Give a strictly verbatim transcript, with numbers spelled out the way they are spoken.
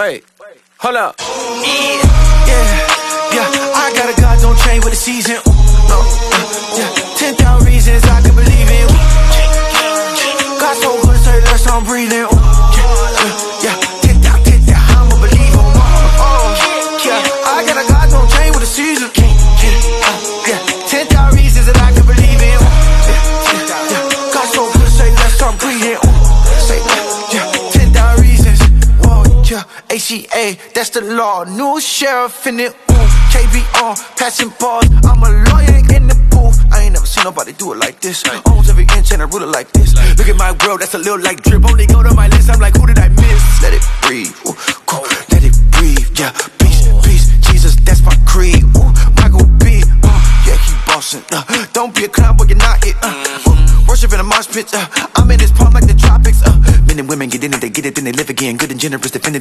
Wait, hold up. Yeah, yeah, yeah. I got a God, don't change with the season. Ooh, no, uh, yeah. Ten thousand reasons I can believe in. Ooh, God so good, say less I'm breathing. Ooh, yeah, yeah. Ten thousand, ten thousand, I'm a believer. Oh, yeah. I got a God, don't change with the season. Yeah, uh, yeah. Ten thousand reasons that I can believe in. Ooh, yeah, yeah. God so good, say less I'm breathing. Ooh, say yeah. Ten thousand reasons. Whoa, yeah. A C A, that's the law. New sheriff in it. Ooh, K B on, passing balls. I'm a lawyer in the booth. I ain't never seen nobody do it like this. Owns every inch and I rule it like this. Look at my world, that's a little like drip. Only go to my list, I'm like, who did I miss? Let it breathe, ooh, cool. Let it breathe, yeah. Peace, peace, Jesus, that's my creed. Ooh, Michael B, uh, yeah, he bossing. Uh, don't be a clown, but you're not it. Uh, uh, worship in a mosh pit. Uh, I'm in this palm like the tropics. Uh, men and women get in it, they get it, then they live again. Good and generous, defending.